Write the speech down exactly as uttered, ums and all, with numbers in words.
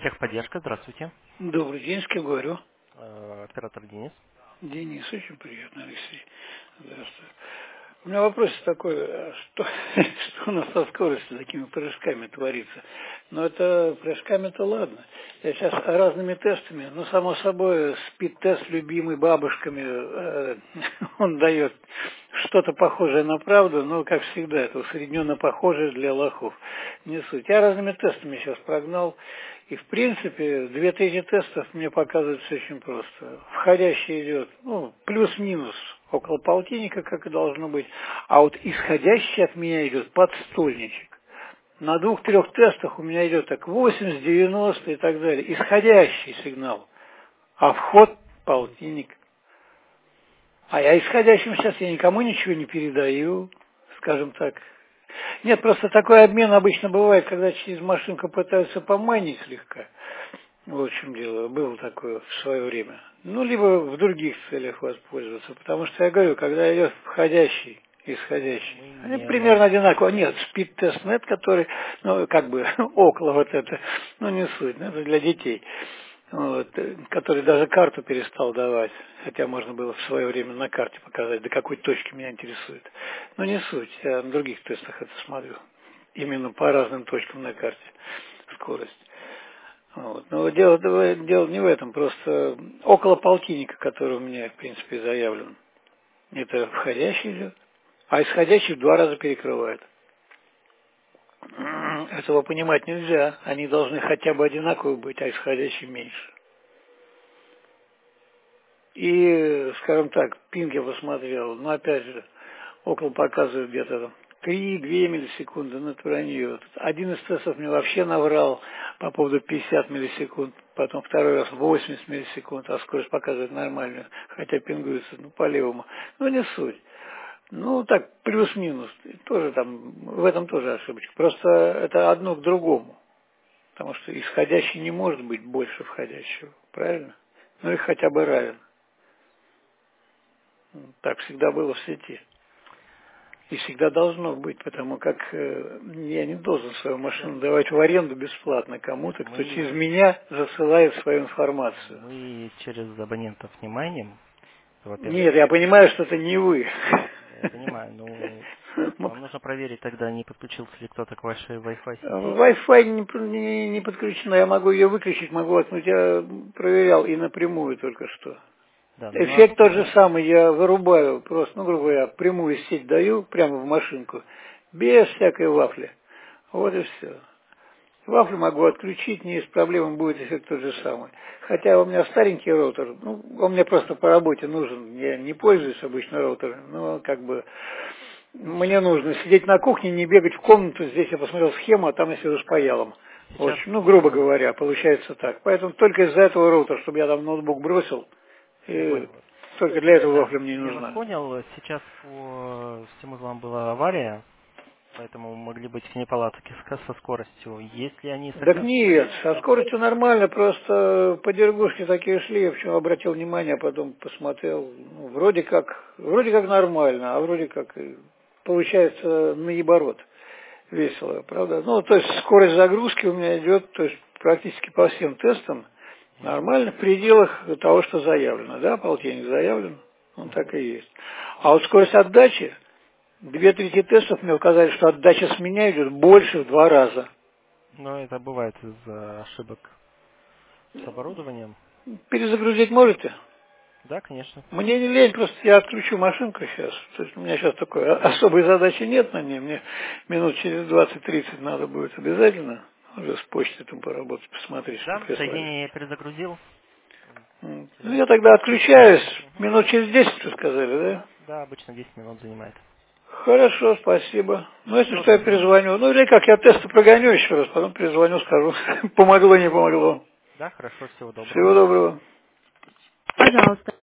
Техподдержка, здравствуйте. Добрый день, с кем говорю? Э, Оператор Денис. Денис, очень приятно, Алексей. Здравствуйте. У меня вопрос такой, а что, что у нас со скоростью такими прыжками творится? Ну, это прыжками-то ладно. Я сейчас разными тестами, ну, само собой, спид-тест, любимый бабушками, э, он дает что-то похожее на правду, но, как всегда, это усредненно похожее для лохов. Не суть. Я разными тестами сейчас прогнал, и, в принципе, две трети тестов мне показывают все очень просто. Входящий идет, ну, плюс-минус, около полтинника, как и должно быть, а вот исходящий от меня идет подстольничек. На двух-трех тестах у меня идет так восемьдесят, девяносто и так далее. Исходящий сигнал. А вход полтинник. А я исходящим сейчас я никому ничего не передаю, скажем так. Нет, просто такой обмен обычно бывает, когда через машинку пытаются поманить слегка. Вот в чем дело. Было такое в свое время. Ну, либо в других целях воспользоваться. Потому что я говорю, когда идет входящий, исходящий, Мы они не примерно можем. одинаково. Нет, спид-тест-нет, который, ну, как бы около вот это, ну, не суть, ну, это для детей. Вот, э, который даже карту перестал давать, хотя можно было в свое время на карте показать, до какой точки меня интересует. Но не суть, я на других тестах это смотрю. Именно по разным точкам на карте скорость. Вот. Но дело, дело не в этом, просто около полтинника, который у меня, в принципе, заявлен, это входящий идет, а исходящий в два раза перекрывает. Этого понимать нельзя, они должны хотя бы одинаковые быть, а исходящий меньше. И, скажем так, пинг я посмотрел, но опять же, около показывает где-то три-две миллисекунды, ну это вранье. Один из тестов мне вообще наврал по поводу пятьдесят миллисекунд, потом второй раз восемьдесят миллисекунд, а скорость показывает нормальную, хотя пингуется, ну, по левому. Ну, не суть. Ну, так, плюс-минус. И тоже там, в этом тоже ошибочка. Просто это одно к другому. Потому что исходящий не может быть больше входящего. Правильно? Ну, и хотя бы равен. Так всегда было в сети. И всегда должно быть, потому как э, я не должен свою машину давать в аренду бесплатно Нет, кому-то, кто через мы, меня засылает свою информацию. мы через абонентов не майним, во-первых. Нет, я понимаю, что это не вы. Я понимаю, ну, вам нужно проверить тогда, не подключился ли кто-то к вашей Wi-Fi сети. Wi-Fi не, не, не подключена, я могу ее выключить, могу воткнуть. Я проверял и напрямую только что. Да, но у нас Эффект тот же э, самый, я вырубаю, просто, ну, грубо говоря, прямую сеть даю, прямо в машинку, без всякой вафли. Вот и все. Вафлю могу отключить, не с проблемой будет эффект тот же самый. Хотя у меня старенький роутер, ну, он мне просто по работе нужен, я не пользуюсь обычно роутером, но как бы мне нужно сидеть на кухне, не бегать в комнату, здесь я посмотрел схему, а там я сижу с паялом. В сейчас, общем, ну, грубо говоря, получается так. Поэтому только из-за этого роутера, чтобы я там ноутбук бросил, я и понял вас. только для этого Да, вафля мне не я вас нужна. понял. Сейчас по всему узлам была авария, поэтому могли быть неполадки с- со скоростью. Если они Так нет, согласны, со то скоростью нормально, просто по дергушке такие шли, я почему обратил внимание, а потом посмотрел, ну, вроде как, вроде как нормально, а вроде как и получается наоборот, весело, правда? Ну, то есть скорость загрузки у меня идет, то есть практически по всем тестам нормально, в пределах того, что заявлено, да, полтинник заявлен, он так и есть. А вот скорость отдачи, две трети тестов мне указали, что отдача с меня идет больше в два раза. но это бывает из-за ошибок с оборудованием. Перезагрузить можете? Да, конечно. Мне не лень, просто я отключу машинку сейчас. То есть у меня сейчас такой о- особой задачи нет на ней. Мне минут через двадцать-тридцать надо будет обязательно уже с почтой там поработать, посмотреть, что Да, прислали. соединение я перезагрузил. М. Ну, Через я тогда десять минут. отключаюсь. Мгм. Минут через десять, вы сказали, да? Да, обычно десять минут занимает. Хорошо, спасибо. Ну, если Всего что, я доброго. перезвоню. Ну, или как, я тесты прогоню еще раз, потом перезвоню, скажу, помогло, не помогло. Да, хорошо, всего Всего доброго. доброго. Пожалуйста.